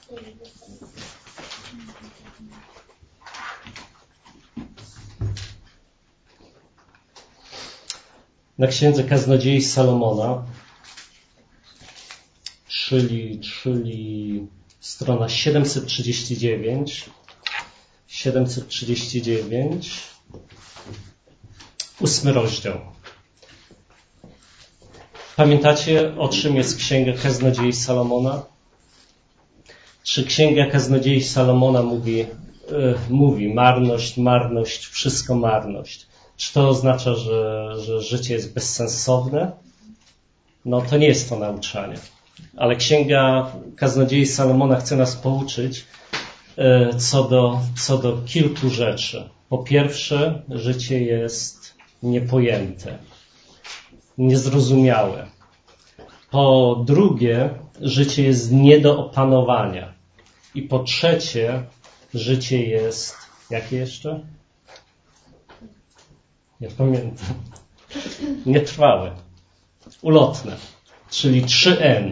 Na Księdze Kaznodziei Salomona, czyli strona 739, 8 rozdział. Pamiętacie, o czym jest Księga Kaznodziei Salomona? Czy Księga Kaznodziei Salomona mówi marność, wszystko marność? Czy to oznacza, że życie jest bezsensowne? No to nie jest to nauczanie. Ale Księga Kaznodziei Salomona chce nas pouczyć co do kilku rzeczy. Po pierwsze, życie jest niepojęte, niezrozumiałe. Po drugie, życie jest nie do opanowania. I po trzecie, życie jest... Jakie jeszcze? Nie pamiętam. Nietrwałe. Ulotne. Czyli 3N,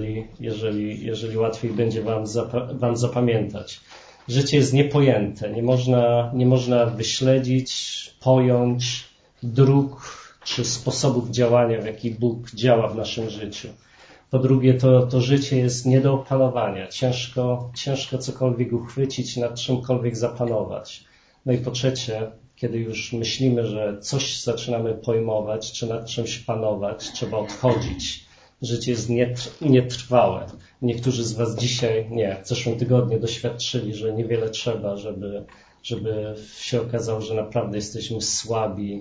jeżeli łatwiej będzie wam zapamiętać. Życie jest niepojęte. Nie można wyśledzić, pojąć dróg czy sposobów działania, w jaki Bóg działa w naszym życiu. Po drugie, to życie jest nie do opanowania. Ciężko cokolwiek uchwycić, nad czymkolwiek zapanować. No i po trzecie, kiedy już myślimy, że coś zaczynamy pojmować, czy nad czymś panować, trzeba odchodzić. Życie jest nietrwałe. Niektórzy z was dzisiaj, w zeszłym tygodniu doświadczyli, że niewiele trzeba, żeby się okazało, że naprawdę jesteśmy słabi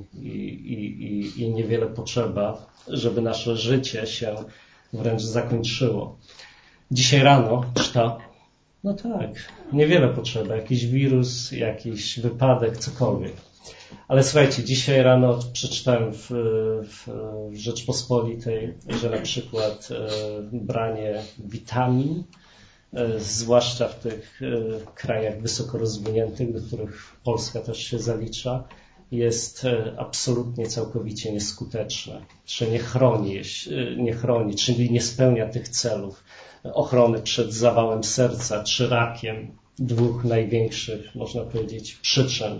i niewiele potrzeba, żeby nasze życie się wręcz zakończyło. Dzisiaj rano czyta, no tak, niewiele potrzeba, jakiś wirus, jakiś wypadek, cokolwiek. Ale słuchajcie, dzisiaj rano przeczytałem w Rzeczpospolitej, że na przykład branie witamin, zwłaszcza w tych krajach wysoko rozwiniętych, do których Polska też się zalicza, jest absolutnie, całkowicie nieskuteczne. Czy nie chroni, czyli nie spełnia tych celów ochrony przed zawałem serca czy rakiem, dwóch największych, można powiedzieć, przyczyn,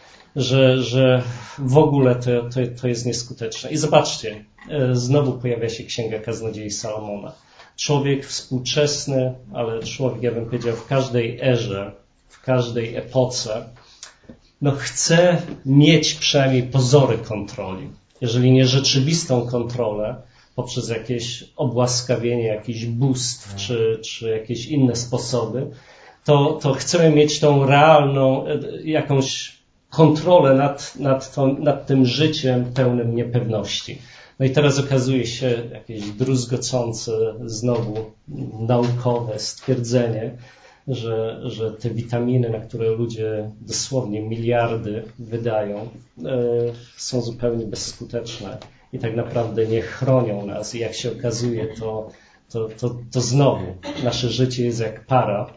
że w ogóle to jest nieskuteczne. I zobaczcie, znowu pojawia się Księga Kaznodziei Salomona. Człowiek współczesny, ale człowiek, ja bym powiedział, w każdej erze, w każdej epoce, chce mieć przynajmniej pozory kontroli. Jeżeli nie rzeczywistą kontrolę, poprzez jakieś obłaskawienie, jakiś bóstw, czy jakieś inne sposoby, to chcemy mieć tą realną, jakąś kontrolę nad tym życiem pełnym niepewności. No i teraz okazuje się jakieś druzgocące znowu naukowe stwierdzenie, że te witaminy, na które ludzie dosłownie miliardy wydają, są zupełnie bezskuteczne i tak naprawdę nie chronią nas. I jak się okazuje, to znowu nasze życie jest jak para.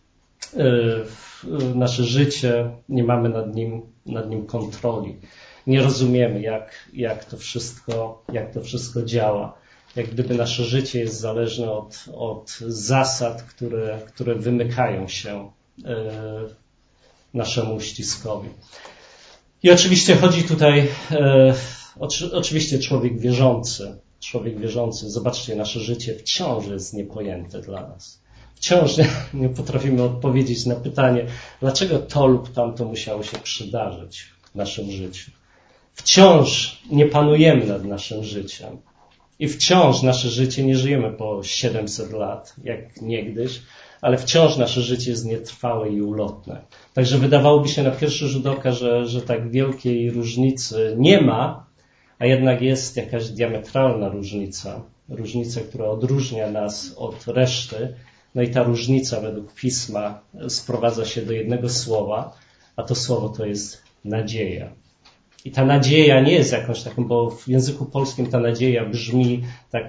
Nasze życie, nie mamy nad nim kontroli. Nie rozumiemy, jak to wszystko działa. Jak gdyby nasze życie jest zależne od zasad, które wymykają się naszemu uściskowi. I oczywiście chodzi tutaj, oczywiście człowiek wierzący, zobaczcie, nasze życie wciąż jest niepojęte dla nas. Wciąż nie potrafimy odpowiedzieć na pytanie, dlaczego to lub tamto musiało się przydarzyć w naszym życiu. Wciąż nie panujemy nad naszym życiem. I wciąż nasze życie, nie żyjemy po 700 lat, jak niegdyś, ale wciąż nasze życie jest nietrwałe i ulotne. Także wydawałoby się na pierwszy rzut oka, że tak wielkiej różnicy nie ma, a jednak jest jakaś diametralna różnica, która odróżnia nas od reszty. No i ta różnica według Pisma sprowadza się do jednego słowa, a to słowo to jest nadzieja. I ta nadzieja nie jest jakąś taką, bo w języku polskim ta nadzieja brzmi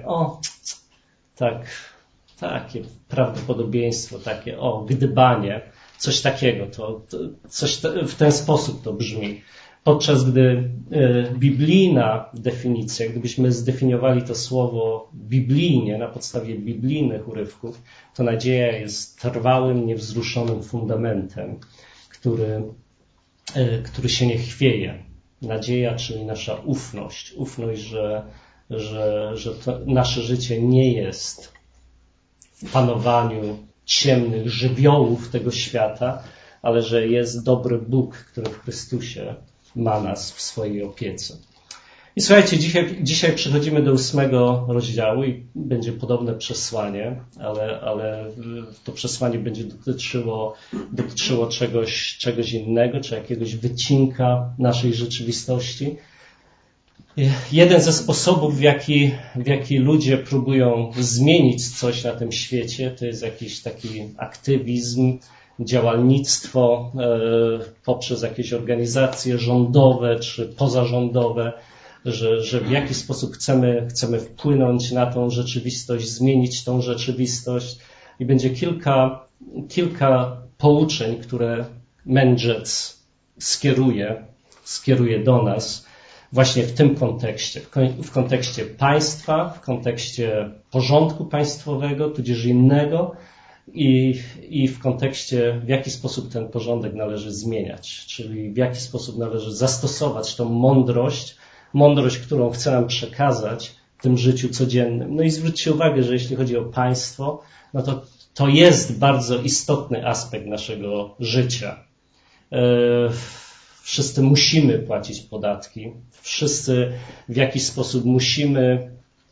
takie prawdopodobieństwo, takie gdybanie, coś takiego, coś w ten sposób to brzmi. Podczas gdy biblijna definicja, gdybyśmy zdefiniowali to słowo biblijnie, na podstawie biblijnych urywków, to nadzieja jest trwałym, niewzruszonym fundamentem, który się nie chwieje. Nadzieja, czyli nasza ufność. Ufność, że to nasze życie nie jest w panowaniu ciemnych żywiołów tego świata, ale że jest dobry Bóg, który w Chrystusie ma nas w swojej opiece. I słuchajcie, dzisiaj przechodzimy do 8 rozdziału i będzie podobne przesłanie, ale to przesłanie będzie dotyczyło czegoś innego, czy jakiegoś wycinka naszej rzeczywistości. Jeden ze sposobów, w jaki ludzie próbują zmienić coś na tym świecie, to jest jakiś taki aktywizm, działalnictwo poprzez jakieś organizacje rządowe czy pozarządowe, że w jakiś sposób chcemy wpłynąć na tą rzeczywistość, zmienić tą rzeczywistość i będzie kilka pouczeń, które mędrzec skieruje do nas właśnie w tym kontekście, w kontekście państwa, w kontekście porządku państwowego, tudzież innego i w kontekście, w jaki sposób ten porządek należy zmieniać, czyli w jaki sposób należy zastosować tą mądrość, którą chce nam przekazać w tym życiu codziennym. No i zwróćcie uwagę, że jeśli chodzi o państwo, no to jest bardzo istotny aspekt naszego życia. Wszyscy musimy płacić podatki, wszyscy w jakiś sposób musimy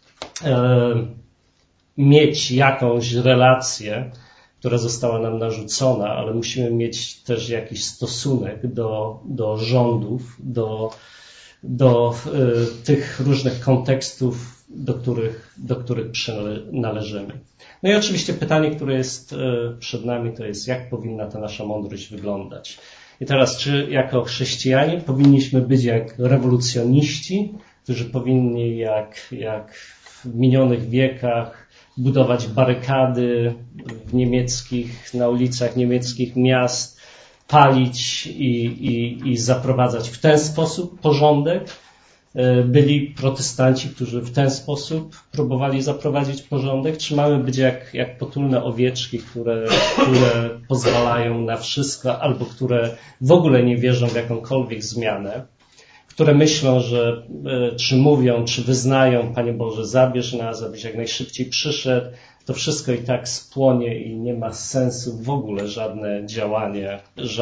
mieć jakąś relację, która została nam narzucona, ale musimy mieć też jakiś stosunek do rządów, do tych różnych kontekstów, do których przynależymy. No i oczywiście pytanie, które jest przed nami, to jest, jak powinna ta nasza mądrość wyglądać. I teraz, czy jako chrześcijanie powinniśmy być jak rewolucjoniści, którzy powinni jak w minionych wiekach budować barykady na ulicach niemieckich miast, palić i zaprowadzać w ten sposób porządek. Byli protestanci, którzy w ten sposób próbowali zaprowadzić porządek, czy mamy być jak potulne owieczki, które pozwalają na wszystko, albo które w ogóle nie wierzą w jakąkolwiek zmianę, które myślą, że czy mówią, czy wyznają, Panie Boże, zabierz nas, abyś jak najszybciej przyszedł, to wszystko i tak spłonie i nie ma sensu w ogóle żadne działanie,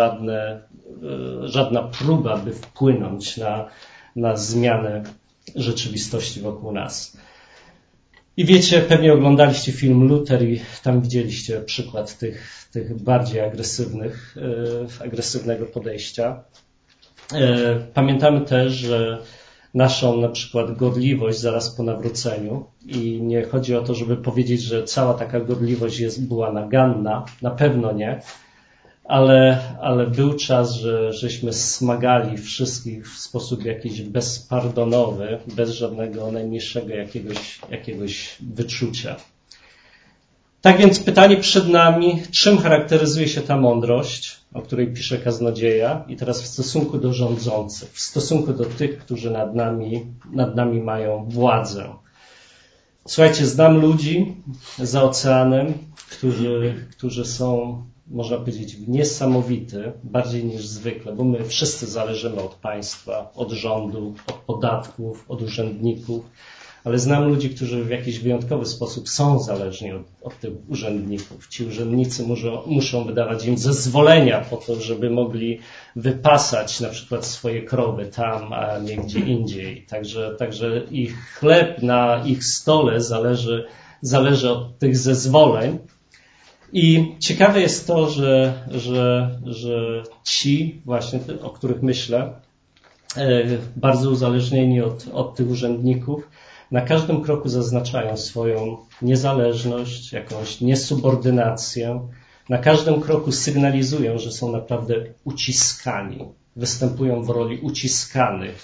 żadna próba, by wpłynąć na zmianę rzeczywistości wokół nas. I wiecie, pewnie oglądaliście film Luther i tam widzieliście przykład tych bardziej agresywnego podejścia. Pamiętamy też, że naszą na przykład godliwość zaraz po nawróceniu i nie chodzi o to, żeby powiedzieć, że cała taka godliwość była naganna, na pewno nie, ale był czas, żeśmy smagali wszystkich w sposób jakiś bezpardonowy, bez żadnego najmniejszego jakiegoś wyczucia. Tak więc pytanie przed nami, czym charakteryzuje się ta mądrość, o której pisze kaznodzieja, i teraz w stosunku do rządzących, w stosunku do tych, którzy nad nami mają władzę. Słuchajcie, znam ludzi za oceanem, którzy są, można powiedzieć, niesamowity, bardziej niż zwykle, bo my wszyscy zależymy od państwa, od rządu, od podatków, od urzędników, ale znam ludzi, którzy w jakiś wyjątkowy sposób są zależni od tych urzędników. Ci urzędnicy muszą wydawać im zezwolenia po to, żeby mogli wypasać na przykład swoje krowy tam, a nie gdzie indziej. Także ich chleb na ich stole zależy od tych zezwoleń. I ciekawe jest to, że ci właśnie, o których myślę, bardzo uzależnieni od tych urzędników, na każdym kroku zaznaczają swoją niezależność, jakąś niesubordynację. Na każdym kroku sygnalizują, że są naprawdę uciskani. Występują w roli uciskanych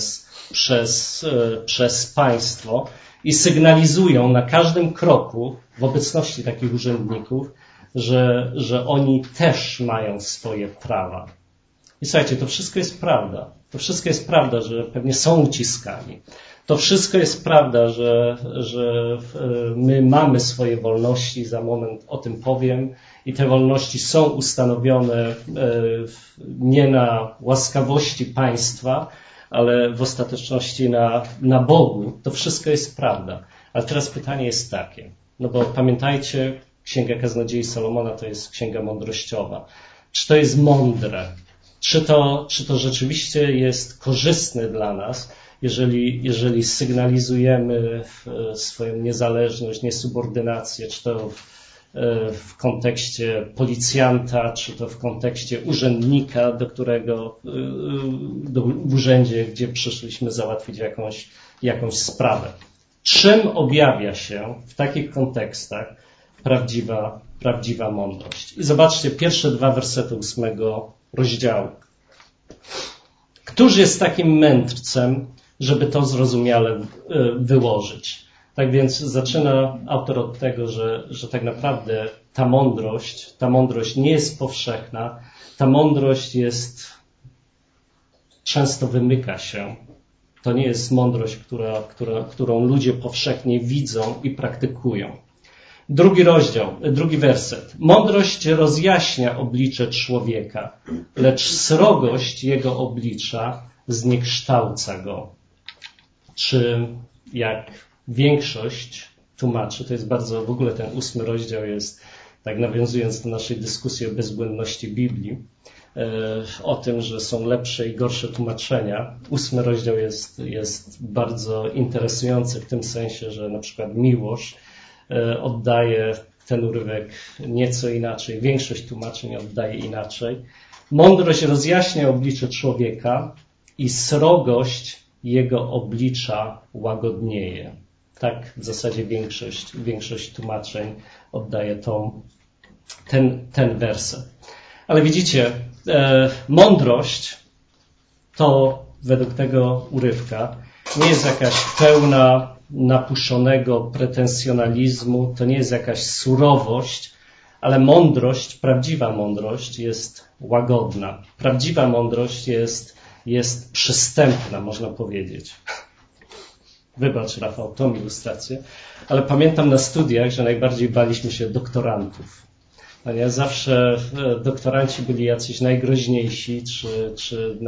przez państwo i sygnalizują na każdym kroku w obecności takich urzędników, że oni też mają swoje prawa. I słuchajcie, to wszystko jest prawda. To wszystko jest prawda, że pewnie są uciskani. To wszystko jest prawda, że my mamy swoje wolności, za moment o tym powiem, i te wolności są ustanowione nie na łaskawości państwa, ale w ostateczności na Bogu. To wszystko jest prawda. Ale teraz pytanie jest takie, no bo pamiętajcie, Księga Kaznodziei Salomona to jest księga mądrościowa. Czy to jest mądre? Czy to rzeczywiście jest korzystne dla nas, jeżeli sygnalizujemy swoją niezależność, niesubordynację, czy to w kontekście policjanta, czy to w kontekście urzędnika, w urzędzie, gdzie przyszliśmy załatwić jakąś sprawę. Czym objawia się w takich kontekstach prawdziwa mądrość? I zobaczcie pierwsze 2 wersety 8 rozdziału. Któż jest takim mędrcem, żeby to zrozumiale wyłożyć? Tak więc zaczyna autor od tego, że tak naprawdę ta mądrość nie jest powszechna, ta mądrość często wymyka się. To nie jest mądrość, którą ludzie powszechnie widzą i praktykują. 2 rozdział, 2 werset. Mądrość rozjaśnia oblicze człowieka, lecz srogość jego oblicza zniekształca go. Czy jak większość tłumaczy, to jest bardzo, w ogóle ten 8 rozdział jest, tak nawiązując do naszej dyskusji o bezbłędności Biblii, o tym, że są lepsze i gorsze tłumaczenia. 8 rozdział jest bardzo interesujący w tym sensie, że na przykład Miłosz oddaje ten urywek nieco inaczej. Większość tłumaczeń oddaje inaczej. Mądrość rozjaśnia oblicze człowieka i srogość jego oblicza łagodnieje. Tak w zasadzie większość tłumaczeń oddaje ten werset. Ale widzicie, mądrość to według tego urywka nie jest jakaś pełna napuszonego pretensjonalizmu, to nie jest jakaś surowość, ale mądrość, prawdziwa mądrość jest łagodna. Prawdziwa mądrość jest przystępna, można powiedzieć. Wybacz, Rafał, tą ilustrację, ale pamiętam na studiach, że najbardziej baliśmy się doktorantów. Zawsze doktoranci byli jacyś najgroźniejsi, czy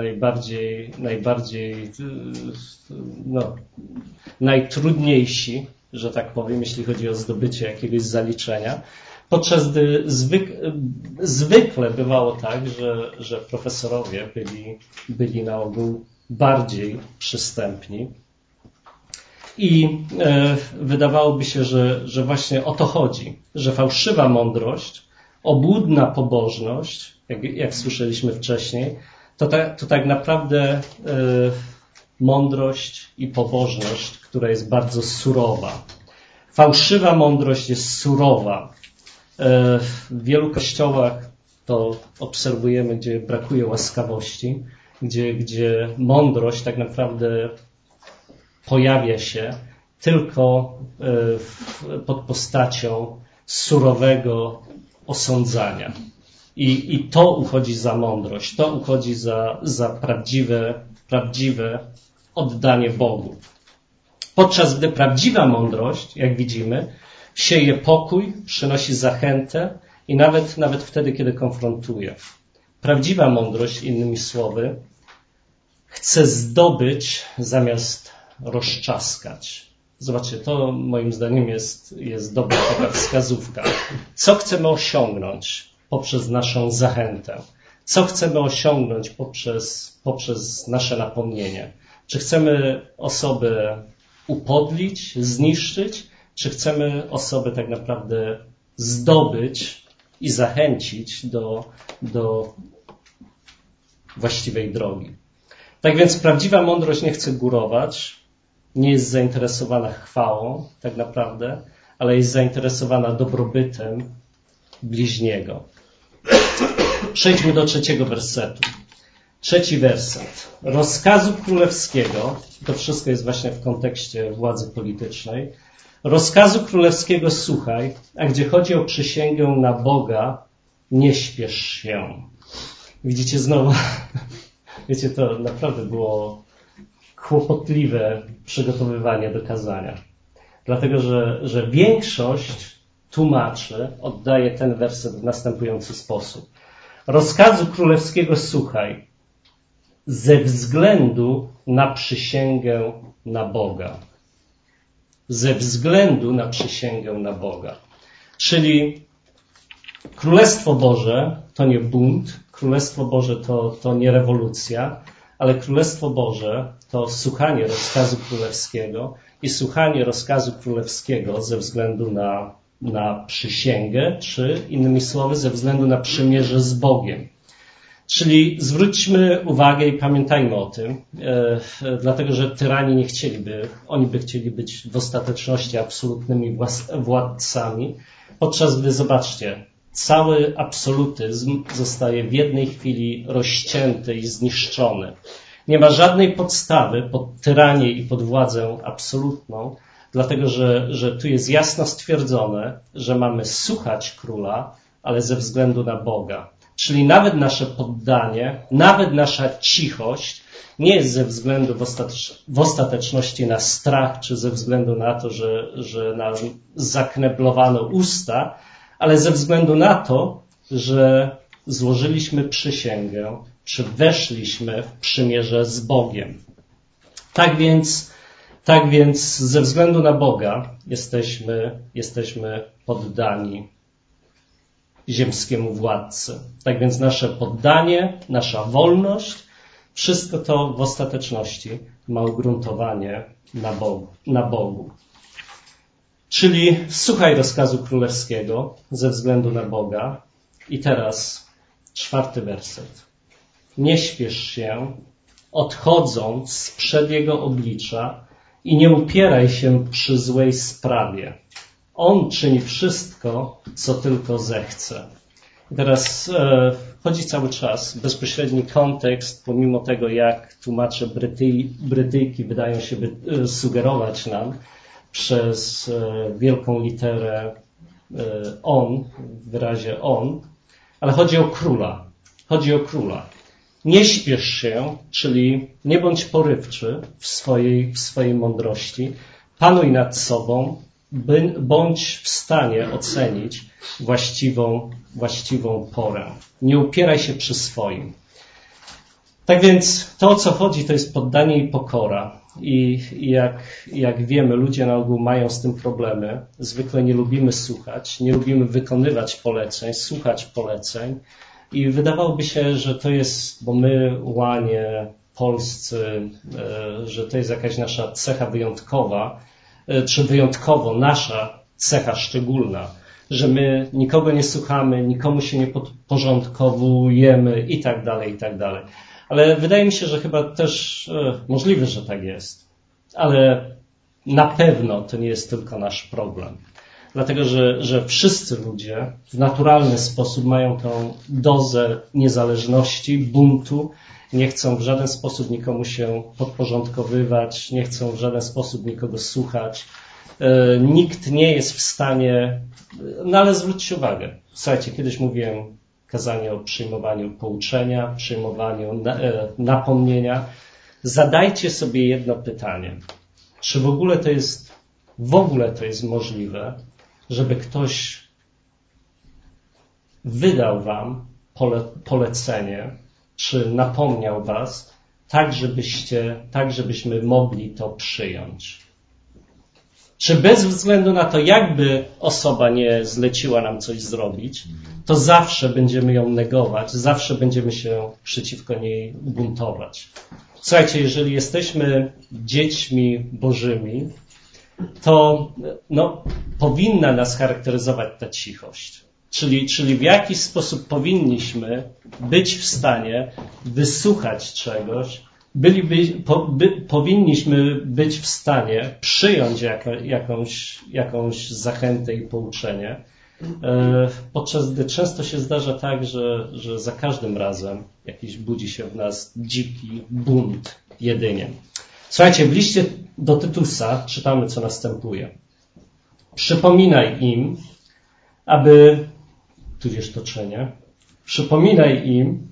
najtrudniejsi, że tak powiem, jeśli chodzi o zdobycie jakiegoś zaliczenia. Podczas gdy zwykle bywało tak, że profesorowie byli na ogół bardziej przystępni. I wydawałoby się, że właśnie o to chodzi, że fałszywa mądrość, obłudna pobożność, jak słyszeliśmy wcześniej, to tak naprawdę mądrość i pobożność, która jest bardzo surowa. Fałszywa mądrość jest surowa. W wielu kościołach to obserwujemy, gdzie brakuje łaskawości, gdzie mądrość tak naprawdę pojawia się tylko pod postacią surowego osądzania. I to uchodzi za mądrość, to uchodzi za prawdziwe oddanie Bogu. Podczas gdy prawdziwa mądrość, jak widzimy, sieje pokój, przynosi zachętę i nawet wtedy, kiedy konfrontuje. Prawdziwa mądrość, innymi słowy, chce zdobyć zamiast rozczaskać. Zobaczcie, to moim zdaniem jest dobra taka wskazówka. Co chcemy osiągnąć poprzez naszą zachętę? Co chcemy osiągnąć poprzez nasze napomnienie? Czy chcemy osobę upodlić, zniszczyć? Czy chcemy osobę tak naprawdę zdobyć i zachęcić do właściwej drogi? Tak więc prawdziwa mądrość nie chce górować, nie jest zainteresowana chwałą tak naprawdę, ale jest zainteresowana dobrobytem bliźniego. Przejdźmy do 3 wersetu. 3 werset. Rozkazu królewskiego, to wszystko jest właśnie w kontekście władzy politycznej. Rozkazu królewskiego słuchaj, a gdzie chodzi o przysięgę na Boga, nie śpiesz się. Widzicie znowu Wiecie, to naprawdę było kłopotliwe przygotowywanie do kazania. Dlatego, że większość tłumaczy oddaje ten werset w następujący sposób. Rozkazu królewskiego słuchaj ze względu na przysięgę na Boga. Ze względu na przysięgę na Boga. Czyli Królestwo Boże to nie bunt, Królestwo Boże to nie rewolucja, ale Królestwo Boże to słuchanie rozkazu królewskiego i słuchanie rozkazu królewskiego ze względu na przysięgę, czy innymi słowy ze względu na przymierze z Bogiem. Czyli zwróćmy uwagę i pamiętajmy o tym, dlatego że tyrani nie chcieliby, oni by chcieli być w ostateczności absolutnymi władcami, podczas gdy, zobaczcie, cały absolutyzm zostaje w jednej chwili rozcięty i zniszczony. Nie ma żadnej podstawy pod tyranię i pod władzę absolutną, dlatego że tu jest jasno stwierdzone, że mamy słuchać króla, ale ze względu na Boga. Czyli nawet nasze poddanie, nawet nasza cichość nie jest ze względu w ostateczności na strach, czy ze względu na to, że nam zakneblowano usta, ale ze względu na to, że złożyliśmy przysięgę, czy weszliśmy w przymierze z Bogiem. Tak więc ze względu na Boga jesteśmy poddani ziemskiemu władcy. Tak więc nasze poddanie, nasza wolność, wszystko to w ostateczności ma ugruntowanie na Bogu. Czyli słuchaj rozkazu królewskiego ze względu na Boga. I teraz 4 werset. Nie śpiesz się, odchodząc sprzed Jego oblicza i nie upieraj się przy złej sprawie. On czyni wszystko, co tylko zechce. I teraz chodzi cały czas, bezpośredni kontekst, pomimo tego, jak tłumacze Brytyjki wydają się sugerować nam przez wielką literę on, w wyrazie on, ale chodzi o króla. Chodzi o króla. Nie śpiesz się, czyli nie bądź porywczy w swojej mądrości. Panuj nad sobą, bądź w stanie ocenić właściwą porę. Nie upieraj się przy swoim. Tak więc to, o co chodzi, to jest poddanie i pokora. I jak wiemy, ludzie na ogół mają z tym problemy. Zwykle nie lubimy słuchać, nie lubimy wykonywać poleceń, słuchać poleceń. I wydawałoby się, że to jest, bo my, łanie, polscy, że to jest jakaś nasza cecha wyjątkowa, czy wyjątkowo nasza cecha szczególna, że my nikogo nie słuchamy, nikomu się nie podporządkowujemy i tak dalej, i tak dalej. Ale wydaje mi się, że chyba też możliwe, że tak jest. Ale na pewno to nie jest tylko nasz problem. Dlatego, że wszyscy ludzie w naturalny sposób mają tą dozę niezależności, buntu, nie chcą w żaden sposób nikomu się podporządkowywać, nie chcą w żaden sposób nikogo słuchać. Nikt nie jest w stanie, no ale zwróćcie uwagę. Słuchajcie, kiedyś mówiłem kazanie o przyjmowaniu pouczenia, przyjmowaniu napomnienia. Zadajcie sobie jedno pytanie. Czy w ogóle to jest możliwe, żeby ktoś wydał wam polecenie, czy napomniał was, tak żebyśmy mogli to przyjąć? Czy bez względu na to, jakby osoba nie zleciła nam coś zrobić, to zawsze będziemy ją negować, zawsze będziemy się przeciwko niej buntować. Słuchajcie, jeżeli jesteśmy dziećmi bożymi, to powinna nas charakteryzować ta cichość. Czyli w jakiś sposób powinniśmy być w stanie wysłuchać czegoś, powinniśmy być w stanie przyjąć jakąś zachętę i pouczenie, podczas gdy często się zdarza tak, że za każdym razem jakiś budzi się w nas dziki bunt jedynie. Słuchajcie, w liście do Tytusa czytamy, co następuje. Przypominaj im, tudzież to czynię, przypominaj im,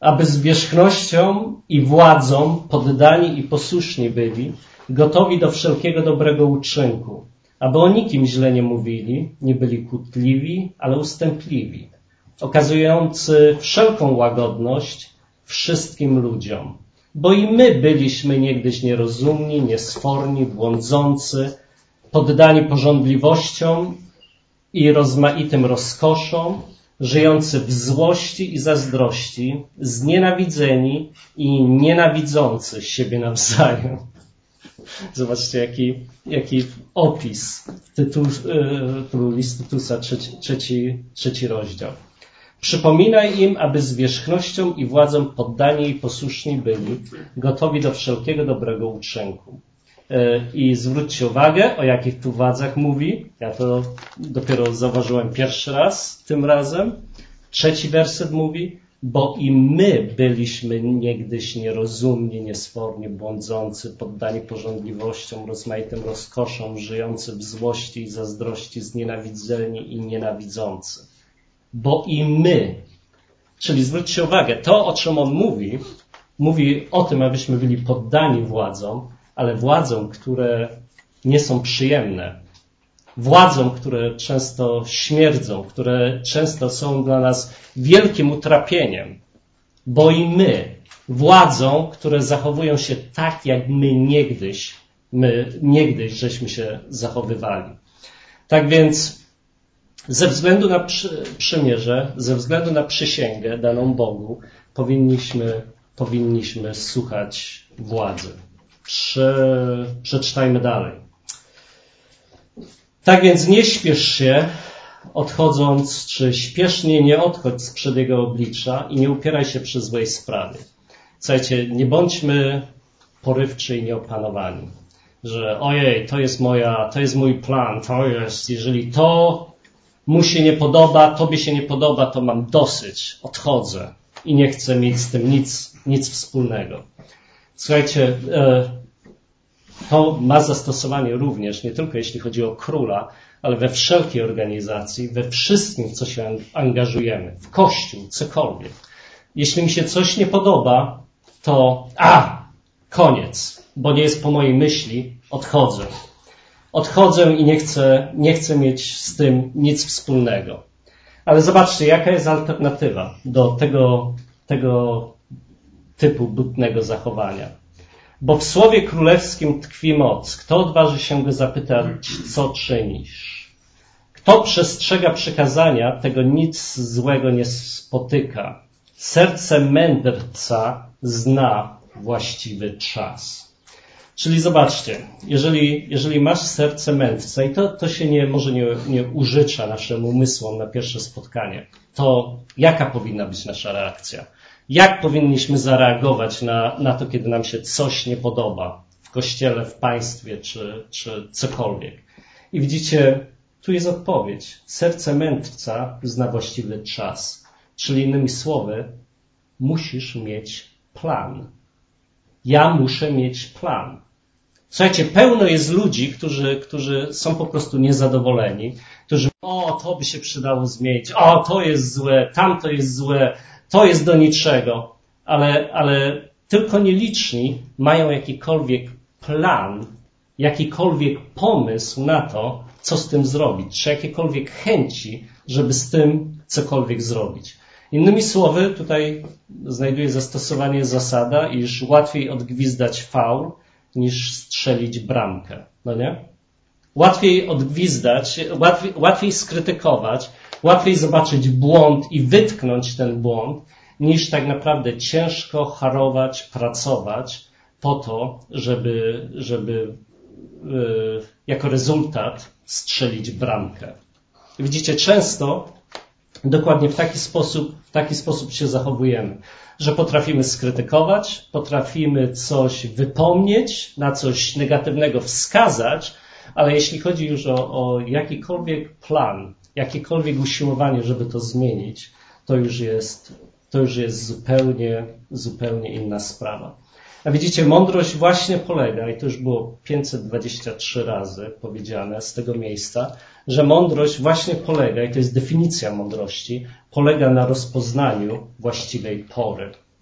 aby zwierzchnością i władzą poddani i posłuszni byli, gotowi do wszelkiego dobrego uczynku, aby o nikim źle nie mówili, nie byli kłótliwi, ale ustępliwi, okazujący wszelką łagodność wszystkim ludziom. Bo i my byliśmy niegdyś nierozumni, niesforni, błądzący, poddani pożądliwościom i rozmaitym rozkoszom, żyjący w złości i zazdrości, znienawidzeni i nienawidzący siebie nawzajem. Zobaczcie, jaki opis tytułu listu Tytusa, trzeci rozdział. Przypominaj im, aby zwierzchnością i władzą poddani i posłuszni byli, gotowi do wszelkiego dobrego uczynku. I zwróćcie uwagę, o jakich tu władzach mówi. Ja to dopiero zauważyłem pierwszy raz tym razem. 3 werset mówi, bo i my byliśmy niegdyś nierozumni, niesforni, błądzący, poddani pożądliwościom, rozmaitym rozkoszom, żyjący w złości i zazdrości, znienawidzeni i nienawidzący. Bo i my, czyli zwróćcie uwagę, to o czym on mówi o tym, abyśmy byli poddani władzom, ale władzom, które nie są przyjemne, władzom, które często śmierdzą, które często są dla nas wielkim utrapieniem, bo i my, władzom, które zachowują się tak, jak my niegdyś żeśmy się zachowywali. Tak więc ze względu na przymierze, ze względu na przysięgę daną Bogu, powinniśmy słuchać władzy. Przeczytajmy dalej. Tak więc nie śpiesz się, odchodząc, czy śpiesznie nie odchodź sprzed Jego oblicza i nie upieraj się przy złej sprawie. Słuchajcie, nie bądźmy porywczy i nieopanowani, że ojej, to jest mój plan, jeżeli to mu się nie podoba, tobie się nie podoba, to mam dosyć, odchodzę i nie chcę mieć z tym nic wspólnego. Słuchajcie, to ma zastosowanie również, nie tylko jeśli chodzi o króla, ale we wszelkiej organizacji, we wszystkim, w co się angażujemy, w Kościół, cokolwiek. Jeśli mi się coś nie podoba, to koniec, bo nie jest po mojej myśli, odchodzę. Odchodzę i nie chcę mieć z tym nic wspólnego. Ale zobaczcie, jaka jest alternatywa do tego typu butnego zachowania. Bo w Słowie Królewskim tkwi moc. Kto odważy się go zapytać, co czynisz? Kto przestrzega przykazania, tego nic złego nie spotyka. Serce mędrca zna właściwy czas. Czyli zobaczcie, jeżeli masz serce mędrca, i to się może nie użycza naszym umysłom na pierwsze spotkanie, to jaka powinna być nasza reakcja? Jak powinniśmy zareagować na to, kiedy nam się coś nie podoba w kościele, w państwie czy cokolwiek? I widzicie, tu jest odpowiedź. Serce mędrca zna właściwy czas. Czyli innymi słowy, musisz mieć plan. Ja muszę mieć plan. Słuchajcie, pełno jest ludzi, którzy są po prostu niezadowoleni, którzy to by się przydało zmienić, to jest złe, tamto jest złe, to jest do niczego, ale tylko nieliczni mają jakikolwiek plan, jakikolwiek pomysł na to, co z tym zrobić, czy jakiekolwiek chęci, żeby z tym cokolwiek zrobić. Innymi słowy, tutaj znajduje zastosowanie zasada, iż łatwiej odgwizdać faul, niż strzelić bramkę. No nie? Łatwiej odgwizdać, łatwiej skrytykować, łatwiej zobaczyć błąd i wytknąć ten błąd, niż tak naprawdę ciężko harować, pracować po to, żeby jako rezultat strzelić bramkę. Widzicie, często dokładnie w taki sposób się zachowujemy, że potrafimy skrytykować, potrafimy coś wypomnieć, na coś negatywnego wskazać, ale jeśli chodzi już o jakikolwiek plan, jakiekolwiek usiłowanie, żeby to zmienić, to już jest zupełnie inna sprawa. A widzicie, mądrość właśnie polega, i to już było 523 razy powiedziane z tego miejsca, że mądrość właśnie polega, i to jest definicja mądrości, polega na rozpoznaniu właściwej pory.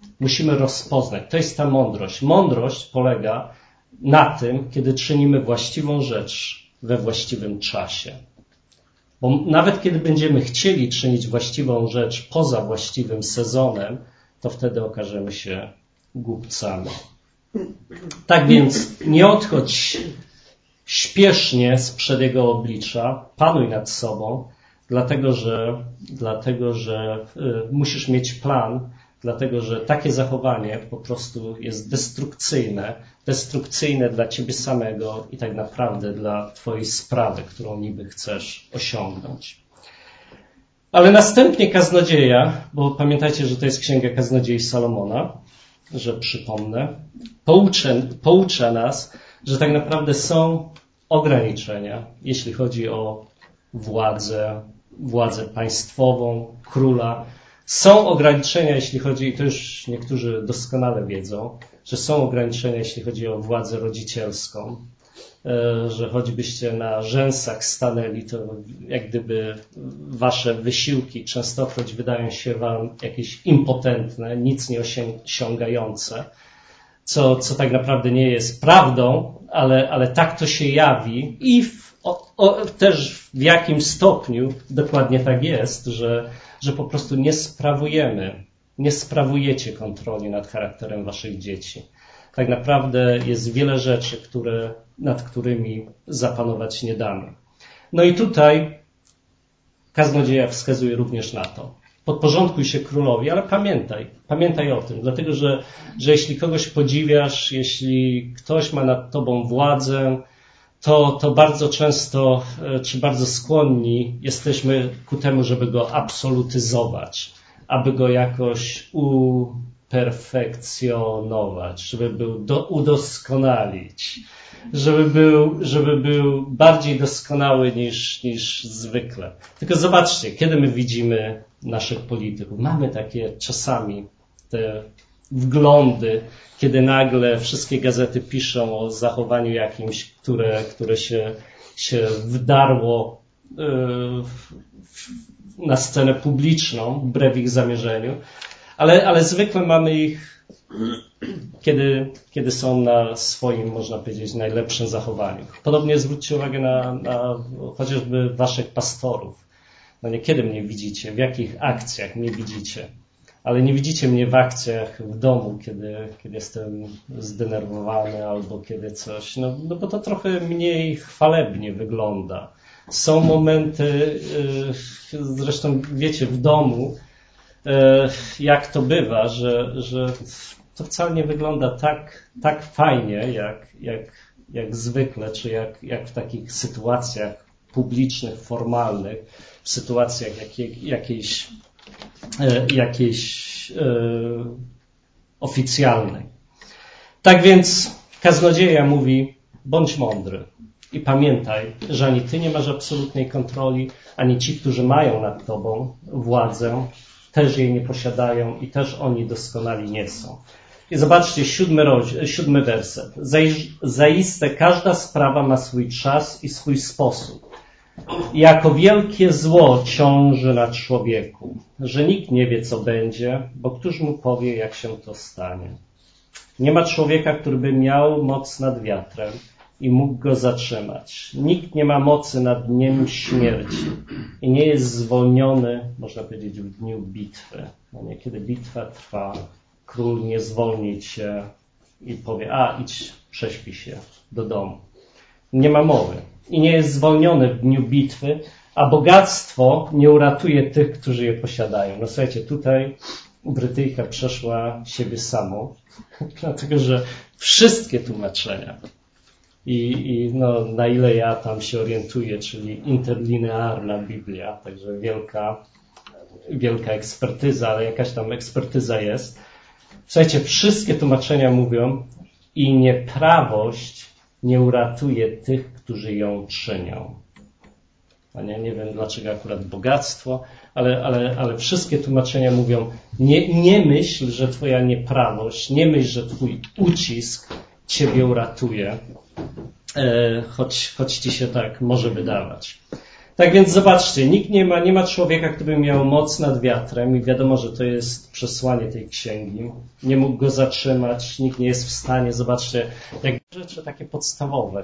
Musimy rozpoznać. To jest ta mądrość. Mądrość polega na tym, kiedy czynimy właściwą rzecz we właściwym czasie. Bo nawet kiedy będziemy chcieli czynić właściwą rzecz poza właściwym sezonem, to wtedy okażemy się głupcami. Tak więc nie odchodź śpiesznie sprzed Jego oblicza, panuj nad sobą, dlatego że musisz mieć plan, dlatego że takie zachowanie po prostu jest destrukcyjne dla ciebie samego i tak naprawdę dla twojej sprawy, którą niby chcesz osiągnąć. Ale następnie kaznodzieja, bo pamiętajcie, że to jest księga kaznodziei Salomona, że przypomnę, poucza nas, że tak naprawdę są ograniczenia, jeśli chodzi o władzę państwową, króla. Są ograniczenia, jeśli chodzi, i to już niektórzy doskonale wiedzą, że są ograniczenia, jeśli chodzi o władzę rodzicielską, że choćbyście na rzęsach stanęli, to jak gdyby wasze wysiłki częstokroć wydają się wam jakieś impotentne, nic nie osiągające, co tak naprawdę nie jest prawdą, ale tak to się jawi i też w jakim stopniu dokładnie tak jest, że po prostu nie sprawujecie kontroli nad charakterem waszych dzieci. Tak naprawdę jest wiele rzeczy, nad którymi zapanować nie damy. No i tutaj kaznodzieja wskazuje również na to. Podporządkuj się królowi, ale pamiętaj o tym, dlatego że jeśli kogoś podziwiasz, jeśli ktoś ma nad tobą władzę, to bardzo często, czy bardzo skłonni jesteśmy ku temu, żeby go absolutyzować, aby go jakoś uperfekcjonować, żeby udoskonalić, żeby był bardziej doskonały niż zwykle. Tylko zobaczcie, kiedy my widzimy naszych polityków, mamy takie czasami te wglądy, kiedy nagle wszystkie gazety piszą o zachowaniu jakimś, które się wdarło na scenę publiczną, wbrew ich zamierzeniu, ale zwykle mamy ich, kiedy są na swoim, można powiedzieć, najlepszym zachowaniu. Podobnie zwróćcie uwagę na chociażby waszych pastorów. No niekiedy mnie widzicie, w jakich akcjach mnie widzicie. Ale nie widzicie mnie w akcjach w domu, kiedy jestem zdenerwowany albo kiedy coś, no bo to trochę mniej chwalebnie wygląda. Są momenty, zresztą wiecie, w domu, jak to bywa, że to wcale nie wygląda tak fajnie, jak zwykle, czy jak w takich sytuacjach publicznych, formalnych, w sytuacjach jakiejś oficjalnej. Tak więc kaznodzieja mówi, bądź mądry i pamiętaj, że ani ty nie masz absolutnej kontroli, ani ci, którzy mają nad tobą władzę, też jej nie posiadają i też oni doskonali nie są. I zobaczcie, 7 werset. Zaiste każda sprawa ma swój czas i swój sposób. Jako wielkie zło ciąży na człowieku, że nikt nie wie, co będzie, bo któż mu powie, jak się to stanie. Nie ma człowieka, który by miał moc nad wiatrem i mógł go zatrzymać. Nikt nie ma mocy nad dniem śmierci i nie jest zwolniony, można powiedzieć, w dniu bitwy. No niekiedy bitwa trwa, król nie zwolni cię i powie, idź, prześpij się do domu. Nie ma mowy. I nie jest zwolniony w dniu bitwy, a bogactwo nie uratuje tych, którzy je posiadają. No słuchajcie, tutaj Brytyjka przeszła siebie samą, dlatego że wszystkie tłumaczenia i na ile ja tam się orientuję, czyli interlinearna Biblia, także wielka ekspertyza, ale jakaś tam ekspertyza jest. Słuchajcie, wszystkie tłumaczenia mówią i nieprawość nie uratuje tych, którzy ją czynią. Nie wiem dlaczego akurat bogactwo, ale wszystkie tłumaczenia mówią, nie myśl, że twoja nieprawość, nie myśl, że twój ucisk ciebie uratuje, choć ci się tak może wydawać. Tak więc zobaczcie, nikt nie ma człowieka, który miał moc nad wiatrem i wiadomo, że to jest przesłanie tej księgi. Nie mógł go zatrzymać, nikt nie jest w stanie. Zobaczcie, jak rzeczy takie podstawowe,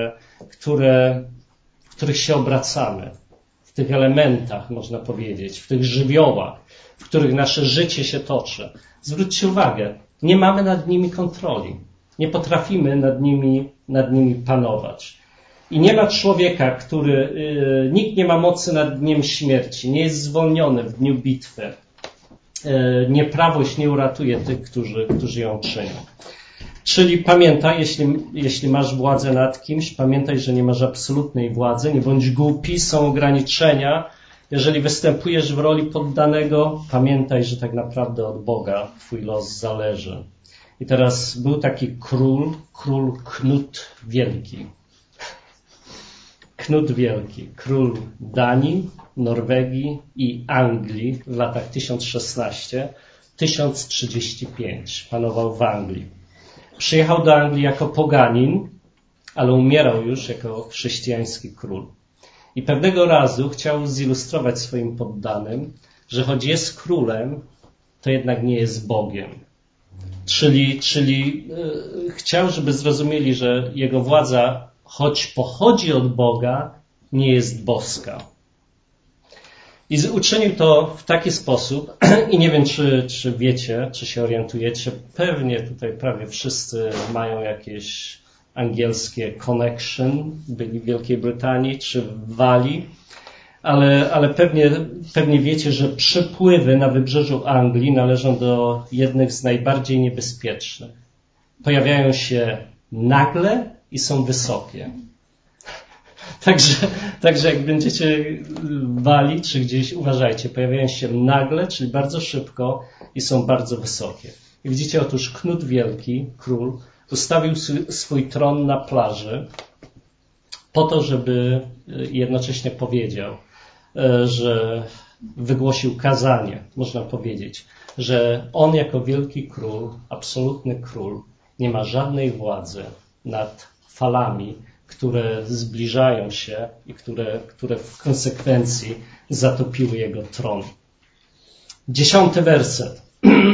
w których się obracamy, w tych elementach, można powiedzieć, w tych żywiołach, w których nasze życie się toczy. Zwróćcie uwagę, nie mamy nad nimi kontroli. Nie potrafimy nad nimi panować. I nie ma człowieka, nikt nie ma mocy nad dniem śmierci, nie jest zwolniony w dniu bitwy. Nieprawość nie uratuje tych, którzy ją czynią. Czyli pamiętaj, jeśli masz władzę nad kimś, pamiętaj, że nie masz absolutnej władzy, nie bądź głupi, są ograniczenia. Jeżeli występujesz w roli poddanego, pamiętaj, że tak naprawdę od Boga twój los zależy. I teraz był taki król Knut Wielki. Knut Wielki, król Danii, Norwegii i Anglii w latach 1016-1035 panował w Anglii. Przyjechał do Anglii jako poganin, ale umierał już jako chrześcijański król. I pewnego razu chciał zilustrować swoim poddanym, że choć jest królem, to jednak nie jest Bogiem. Czyli chciał, żeby zrozumieli, że jego władza, choć pochodzi od Boga, nie jest boska. I uczynił to w taki sposób, i nie wiem, czy wiecie, czy się orientujecie, pewnie tutaj prawie wszyscy mają jakieś angielskie connection, byli w Wielkiej Brytanii czy w Walii, ale pewnie wiecie, że przypływy na wybrzeżu Anglii należą do jednych z najbardziej niebezpiecznych. Pojawiają się nagle i są wysokie. Także jak będziecie w Walii czy gdzieś, uważajcie, pojawiają się nagle, czyli bardzo szybko i są bardzo wysokie. I widzicie, otóż Knut Wielki, król, ustawił swój tron na plaży po to, żeby jednocześnie powiedział, że wygłosił kazanie, można powiedzieć, że on jako wielki król, absolutny król, nie ma żadnej władzy nad falami, które zbliżają się i które w konsekwencji zatopiły jego tron. 10 werset.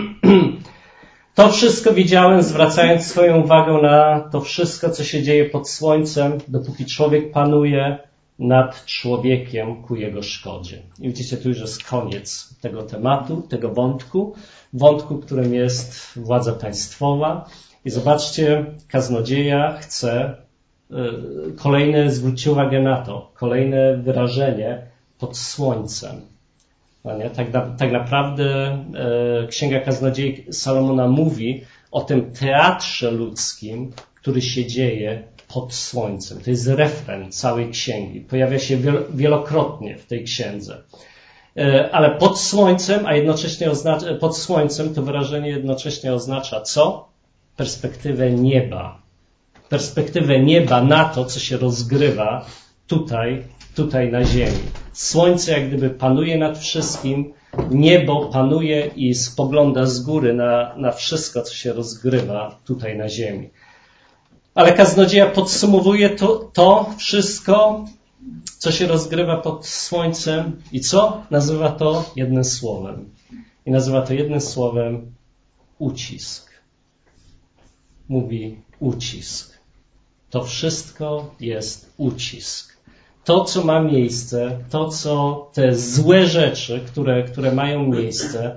To wszystko widziałem, zwracając swoją uwagę na to wszystko, co się dzieje pod słońcem, dopóki człowiek panuje nad człowiekiem ku jego szkodzie. I widzicie, tu już jest koniec tego tematu, tego wątku, którym jest władza państwowa. I zobaczcie, kaznodzieja chce zwróćcie uwagę na to, kolejne wyrażenie pod słońcem. No nie? Tak naprawdę Księga Kaznodziei Salomona mówi o tym teatrze ludzkim, który się dzieje pod słońcem. To jest refren całej księgi. Pojawia się wielokrotnie w tej księdze. Ale pod słońcem, pod słońcem to wyrażenie jednocześnie oznacza co? Perspektywę nieba. Perspektywę nieba na to, co się rozgrywa tutaj na ziemi. Słońce jak gdyby panuje nad wszystkim, niebo panuje i spogląda z góry na wszystko, co się rozgrywa tutaj na ziemi. Ale kaznodzieja podsumowuje to wszystko, co się rozgrywa pod słońcem i co? Nazywa to jednym słowem. I nazywa to jednym słowem ucisk. Mówi ucisk. To wszystko jest ucisk. To, co ma miejsce, te złe rzeczy, które mają miejsce,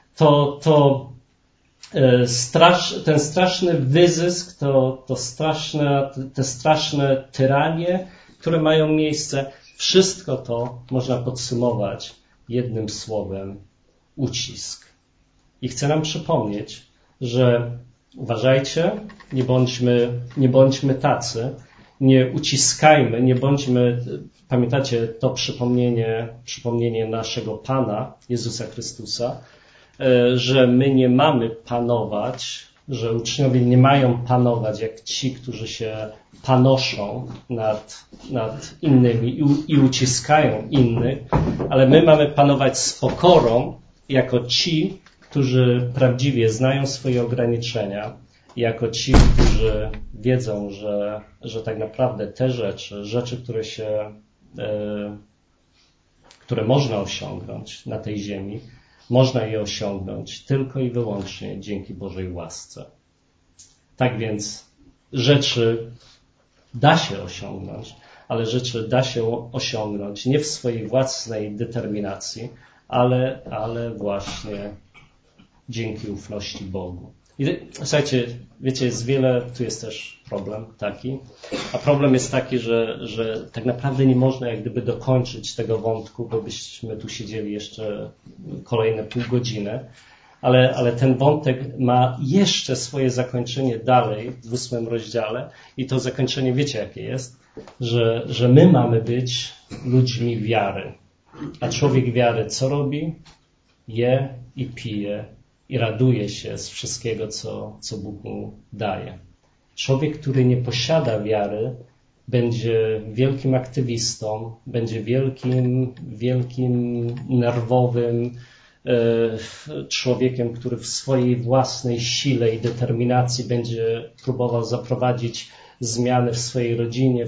ten straszny wyzysk, te straszne tyranie, które mają miejsce, wszystko to można podsumować jednym słowem ucisk. I chcę nam przypomnieć, że uważajcie, nie bądźmy tacy, nie uciskajmy, nie bądźmy, pamiętacie to przypomnienie naszego Pana, Jezusa Chrystusa, że my nie mamy panować, że uczniowie nie mają panować jak ci, którzy się panoszą nad innymi i uciskają innych, ale my mamy panować z pokorą jako ci, którzy prawdziwie znają swoje ograniczenia, jako ci, którzy wiedzą, że tak naprawdę te rzeczy, które się które można osiągnąć na tej ziemi, można je osiągnąć tylko i wyłącznie dzięki Bożej łasce. Tak więc rzeczy da się osiągnąć, ale rzeczy da się osiągnąć nie w swojej własnej determinacji, ale właśnie dzięki ufności Bogu. I słuchajcie, wiecie, jest wiele, tu jest też problem taki, a problem jest taki, że tak naprawdę nie można jak gdyby dokończyć tego wątku, bo byśmy tu siedzieli jeszcze kolejne pół godziny, ale ten wątek ma jeszcze swoje zakończenie dalej w 8 rozdziale i to zakończenie wiecie jakie jest, że my mamy być ludźmi wiary, a człowiek wiary co robi? Je i pije i raduje się z wszystkiego, co Bóg mu daje. Człowiek, który nie posiada wiary, będzie wielkim aktywistą, będzie wielkim nerwowym człowiekiem, który w swojej własnej sile i determinacji będzie próbował zaprowadzić zmiany w swojej rodzinie,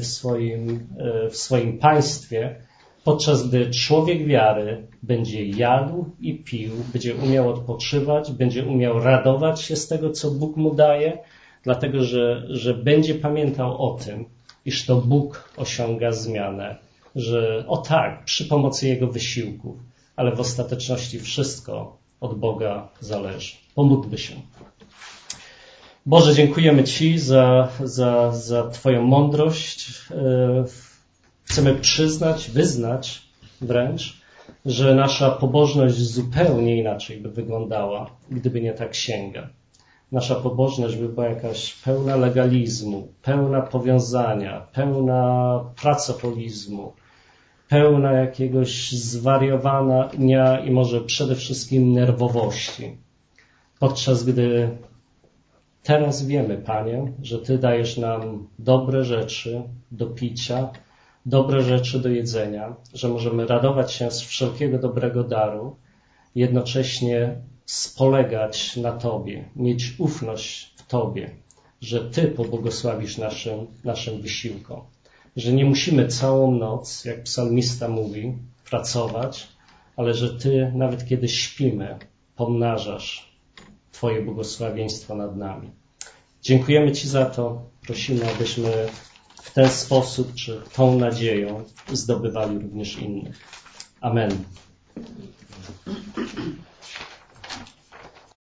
w swoim państwie, podczas gdy człowiek wiary będzie jadł i pił, będzie umiał odpoczywać, będzie umiał radować się z tego, co Bóg mu daje, dlatego że będzie pamiętał o tym, iż to Bóg osiąga zmianę, że tak, przy pomocy Jego wysiłków, ale w ostateczności wszystko od Boga zależy. Pomódlmy się. Boże, dziękujemy Ci za Twoją mądrość. Chcemy przyznać, wyznać wręcz, że nasza pobożność zupełnie inaczej by wyglądała, gdyby nie ta księga. Nasza pobożność by była jakaś pełna legalizmu, pełna powiązania, pełna pracoholizmu, pełna jakiegoś zwariowania i może przede wszystkim nerwowości. Podczas gdy teraz wiemy, Panie, że Ty dajesz nam dobre rzeczy do picia, dobre rzeczy do jedzenia, że możemy radować się z wszelkiego dobrego daru, jednocześnie spolegać na Tobie, mieć ufność w Tobie, że Ty pobłogosławisz naszym wysiłkom, że nie musimy całą noc, jak psalmista mówi, pracować, ale że Ty, nawet kiedy śpimy, pomnażasz Twoje błogosławieństwo nad nami. Dziękujemy Ci za to. Prosimy, abyśmy w ten sposób, czy tą nadzieją zdobywali również innych. Amen.